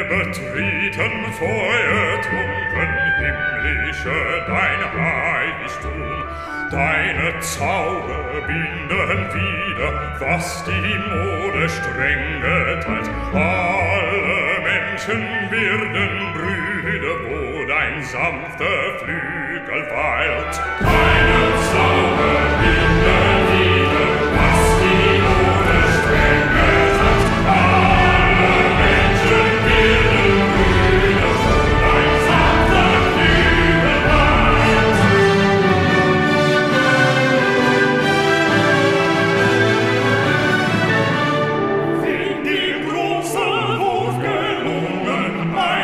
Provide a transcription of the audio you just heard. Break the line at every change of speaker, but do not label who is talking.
betreten feuertrunken himmlische dein Heiligtum. Deine Zauber binden wieder, was die Mode strenge teilt. Alle Menschen werden Brüder, wo dein sanfter Flügel weilt. Deine Zauber binden wieder, was die Mode strenge teilt. Alle Menschen werden Brüder, wo dein sanfter Flügel weilt. Wenn die große Wurf gelungen,